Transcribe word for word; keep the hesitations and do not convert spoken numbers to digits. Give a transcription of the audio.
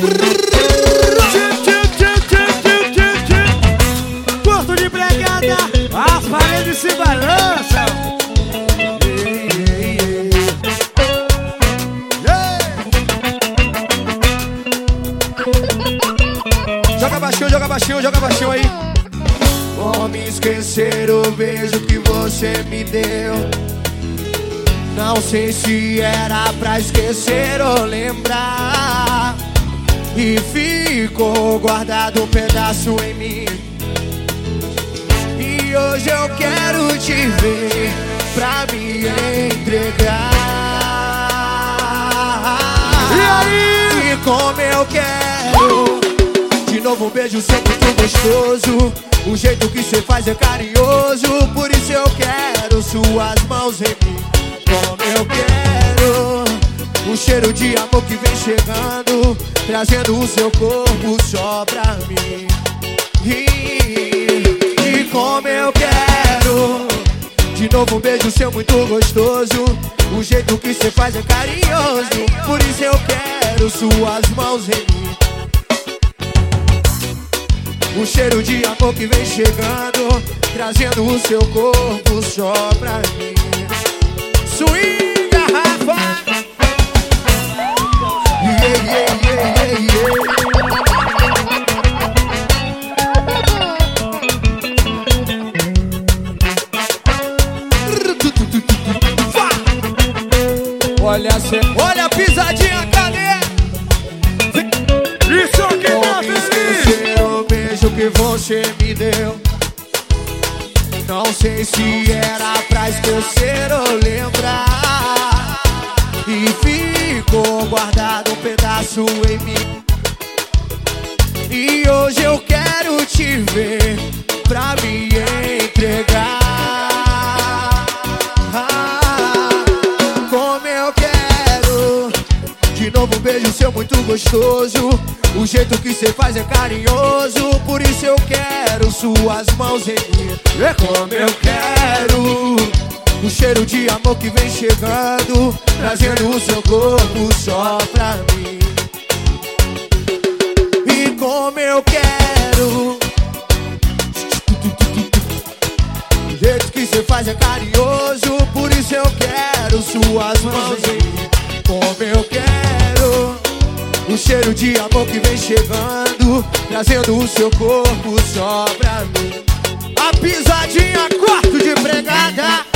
Curto de pregada, as paredes se balançam. Joga baixinho, joga baixinho, joga baixinho aí. Como esquecer o beijo que você me deu? Não sei se era pra esquecer ou lembrar. E ficou guardado um pedaço em mim. E hoje eu quero te ver pra me entregar. E aí? E como eu quero de novo um beijo seu muito gostoso. O jeito que cê faz é carinhoso. Por isso eu quero suas mãos em mim. Como eu quero o cheiro de amor que vem chegando, trazendo o seu corpo só pra mim. E, e como eu quero de novo um beijo seu muito gostoso. O jeito que cê faz é carinhoso. Por isso eu quero suas mãos em mim. O cheiro de amor que vem chegando, trazendo o seu corpo só pra mim. Swing garrafa. Yeah, yeah, yeah, yeah, yeah. Olha, cê, olha a pisadinha, cadê? Isso aqui Como tá esquecer o beijo que você me deu? Não sei se era pra esquecer ou lembrar. E ficou guardado um pedaço em mim. E hoje eu quero te ver pra me entregar. Ah, como eu quero de novo um beijo seu muito gostoso. O jeito que cê faz é carinhoso. Por isso eu quero suas mãos em mim. É como eu quero o cheiro de amor que vem chegando, trazendo o seu corpo só pra mim. E como eu quero o jeito que cê faz é carinhoso. Por isso eu quero suas mãos em mim. Como eu quero o cheiro de amor que vem chegando, trazendo o seu corpo só pra mim. A pisadinha, quarto de pregada.